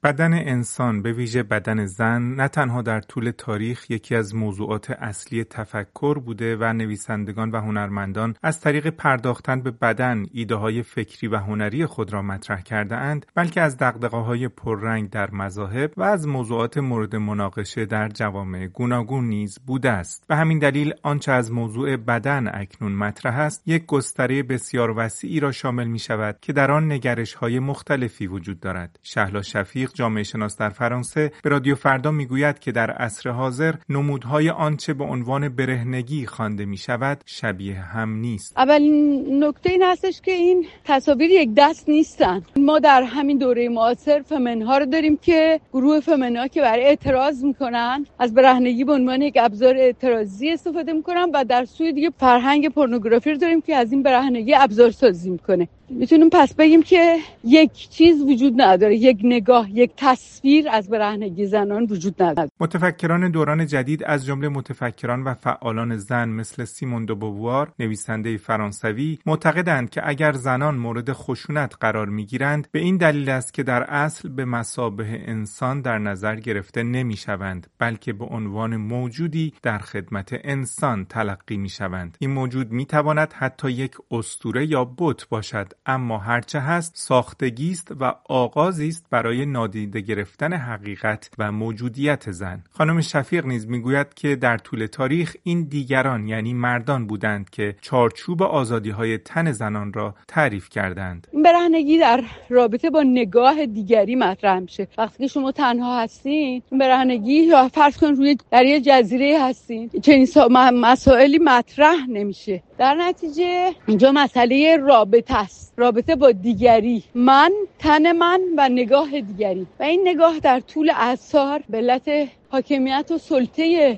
بدن انسان به ویژه بدن زن نه تنها در طول تاریخ یکی از موضوعات اصلی تفکر بوده و نویسندگان و هنرمندان از طریق پرداختن به بدن ایده‌های فکری و هنری خود را مطرح کرده اند، بلکه از دغدغه‌های پررنگ در مذاهب و از موضوعات مورد مناقشه در جوامع گوناگون نیز بوده است. به همین دلیل آنچه از موضوع بدن اکنون مطرح است، یک گستره بسیار وسیعی را شامل می‌شود که در آن نگرش‌های مختلفی وجود دارد. شهلا شفیق، جامعه شناس در فرانسه، به رادیو فردا میگوید که در عصر حاضر نمودهای آنچه به عنوان برهنگی خوانده میشود شبیه هم نیست. اولین نکته این هستش که این تصاویر یک دست نیستن. ما در همین دوره معاصر فمنها رو داریم که گروه فمنها که برای اعتراض میکنن از برهنگی به عنوان یک ابزار اعتراضی استفاده میکنن و در سوی دیگه فرهنگ پورنوگرافی رو داریم که از این برهنگی ابزار سازی میکنه. میتونیم پس بگیم که یک چیز وجود نداره، یک نگاه، یک تصویر از برهنگی زنان وجود نداره. متفکران دوران جدید از جمله متفکران و فعالان زن مثل سیمون دو بووار، نویسنده فرانسوی، معتقدند که اگر زنان مورد خشونت قرار میگیرند به این دلیل است که در اصل به مثابه انسان در نظر گرفته نمیشوند، بلکه به عنوان موجودی در خدمت انسان تلقی میشوند. این موجود میتواند حتی یک اسطوره یا بت باشد، اما هرچه هست ساختگی است و آغازی است برای نادیده گرفتن حقیقت و موجودیت زن. خانم شفیق نیز میگوید که در طول تاریخ این دیگران یعنی مردان بودند که چارچوب آزادی‌های تن زنان را تعریف کردند. برهنگی در رابطه با نگاه دیگری مطرح میشه. وقتی که شما تنها هستین، برهنگی یا فرض کن روی در یه جزیره هستین، چنین مسائلی مطرح نمیشه. در نتیجه اینجا مسئله رابطه است، رابطه با دیگری، من، تن من و نگاه دیگری. و این نگاه در طول اعصار به علت حاکمیت و سلطه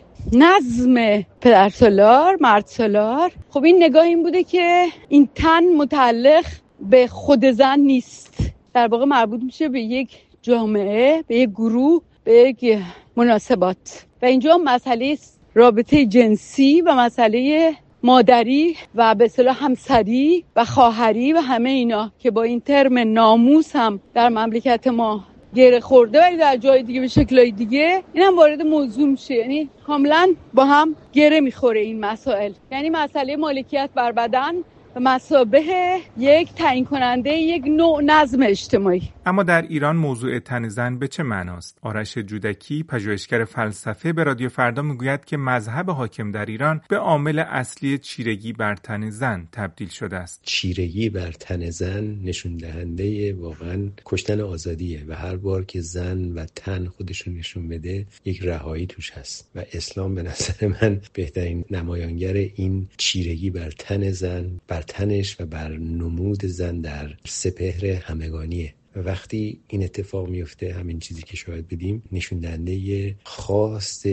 نظم پدرسالار، مردسالار، خب این نگاه این بوده که این تن متعلق به خود زن نیست، در واقع مربوط میشه به یک جامعه، به یک گروه، به یک مناسبات. و اینجا مسئله رابطه جنسی و مسئله مادری و به اصطلاح همسری و خواهری و همه اینا که با این ترم ناموس هم در مملکت ما گره خورده ولی در جای دیگه به شکلای دیگه اینم وارد موضوع میشه. یعنی کاملا با هم گره میخوره این مسائل. یعنی مسئله مالکیت بر بدن و مثابه یک تعیین کننده یک نوع نظم اجتماعی. اما در ایران موضوع تن زن به چه معناست؟ آرش جودکی، پژوهشگر فلسفه، به رادیو فردا میگوید که مذهب حاکم در ایران به عامل اصلی چیرگی بر تن زن تبدیل شده است. چیرگی بر تن زن نشون دهنده واقعا کشتن آزادیه و هر بار که زن و تن خودشون نشون بده یک رهایی توش هست و اسلام به نظر من بهترین نمایانگر این چیرگی بر تن زن، بر تنش و بر نمود زن در سپهر همگانیه. و وقتی این اتفاق میفته، همین چیزی که شاید بدیم نشون دهنده خواست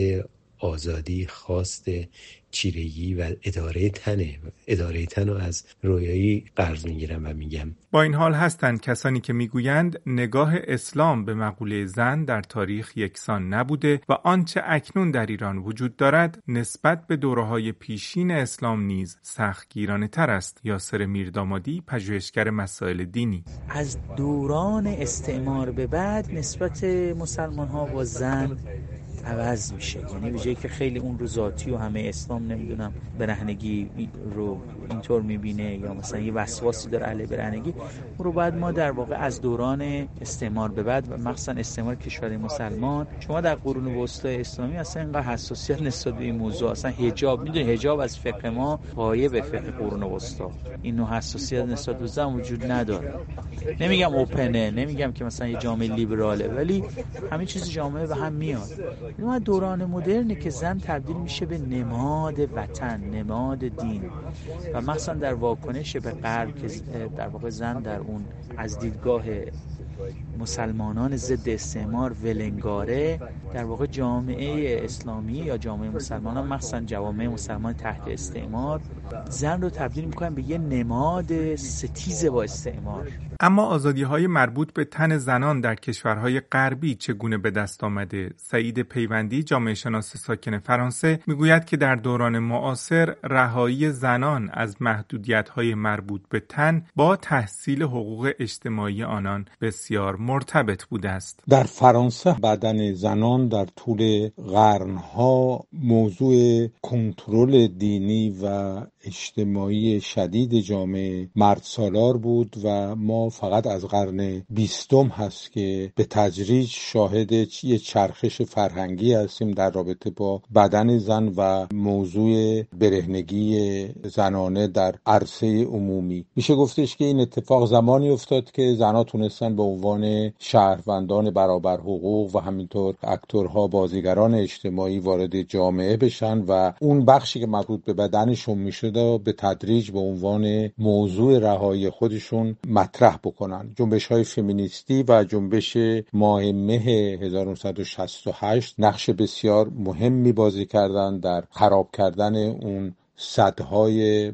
آزادی، خواست چیرگی و اداره تن رو از رویایی قرض میگیرم و میگم. با این حال هستند کسانی که میگویند نگاه اسلام به مقوله زن در تاریخ یکسان نبوده و آنچه اکنون در ایران وجود دارد نسبت به دوره‌های پیشین اسلام نیز سختگیرانه تر است. یاسر میردامادی، پژوهشگر مسائل دینی: از دوران استعمار به بعد نسبت مسلمان‌ها با زن عوض میشه. یعنی ویژه‌ای که خیلی اون رو ذاتی و همه اسلام نمیدونم برهنگی رو اینطور میبینه یا مثلا یه وسواسی داره علیه برهنگی، اون رو بعد ما در واقع از دوران استعمار به بعد و مخصوصا استعمار کشور مسلمان، شما در قرون وسطای اسلامی اصلا اینقدر حساسیت نسبت به این موضوع، اصلا حجاب، میدونی حجاب از فقه ما غایب فقه قرون وسطا، این نوع حساسیت نسبت به زن وجود نداره. نمیگم اوپنه، نمیگم که مثلا یه جامعه لیبراله، ولی همین چیز جامعه به هم میاد. این دوران مدرنه که زن تبدیل میشه به نماد وطن، نماد دین و مثلا در واکنش به غرب که در واقع زن در اون از دیدگاه مسلمانان ضد استعمار ولنگاره، در واقع جامعه اسلامی یا جامعه مسلمانان مثلا جوامع مسلمان تحت استعمار زن رو تبدیل میکنن به یه نماد ستیز با استعمار. اما آزادی‌های مربوط به تن زنان در کشورهای غربی چگونه به دست آمده؟ سعید پیوندی، جامعه شناس ساکن فرانسه، میگوید که در دوران معاصر رهایی زنان از محدودیت‌های مربوط به تن با تحصیل حقوق اجتماعی آنان بسیار بسیار مرتبط بوده است. در فرانسه بدن زنان در طول قرنها موضوع کنترل دینی و اجتماعی شدید جامعه مرد سالار بود و ما فقط از قرن 20 هست که به تدریج شاهد یه چرخش فرهنگی هستیم در رابطه با بدن زن و موضوع برهنگی زنانه در عرصه عمومی. میشه گفتش که این اتفاق زمانی افتاد که زنها تونستن به عنوان شهروندان برابر حقوق و همینطور اکتورها، بازیگران اجتماعی وارد جامعه بشن و اون بخشی که مربوط به بدنشون میشد به تدریج به عنوان موضوع رهایی خودشون مطرح بکنن. جنبش‌های فمینیستی و جنبش ماه مه 1968 نقش بسیار مهمی بازی کردن در خراب کردن اون سدهای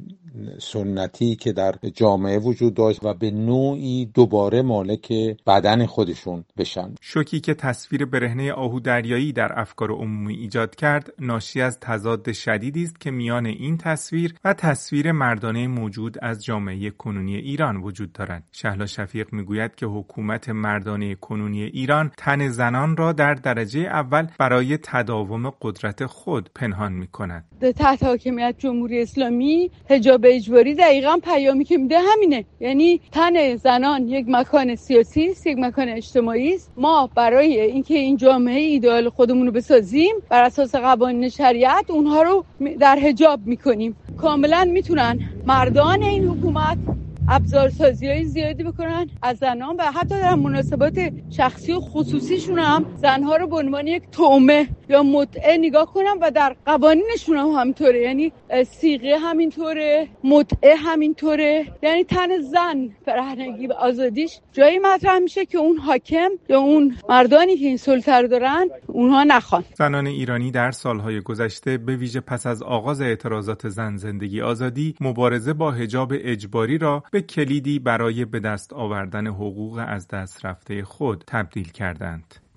سنتی که در جامعه وجود داشت و به نوعی دوباره مالک بدن خودشون بشن. شوکی که تصویر برهنه آهو دریایی در افکار عمومی ایجاد کرد ناشی از تضاد شدیدی است که میان این تصویر و تصویر مردانه موجود از جامعه کنونی ایران وجود دارد. شهلا شفیق میگوید که حکومت مردانه کنونی ایران تن زنان را در درجه اول برای تداوم قدرت خود پنهان می‌کند. تحت حاکمیت جمهوری اسلامی حجاب اجباری دقیقاً پیامی که میده همینه، یعنی تن زنان یک مکان سیاسی است، یک مکان اجتماعی است. ما برای اینکه این جامعه ایدئال خودمون رو بسازیم بر اساس قوانین شریعت اونها رو در حجاب میکنیم. کاملا میتونن مردان این حکومت ابزارسازی‌های زیادی بکنن از زنان و حتی در مناسبات شخصی و خصوصیشون هم زنها رو به عنوان یک طعمه یا متعه نگاه کنن و در قوانینشون هم همینطوره، یعنی صیغه همینطوره، متعه همینطوره. یعنی تن زن برهنگی و آزادیش جایی مطرح میشه که اون حاکم یا اون مردانی که این سلطه رو دارن اونها نخوان. زنان ایرانی در سالهای گذشته به ویژه پس از آغاز اعتراضات زن زندگی آزادی مبارزه با حجاب اجباری را به کلیدی برای به دست آوردن حقوق از دست رفته خود تبدیل کردند.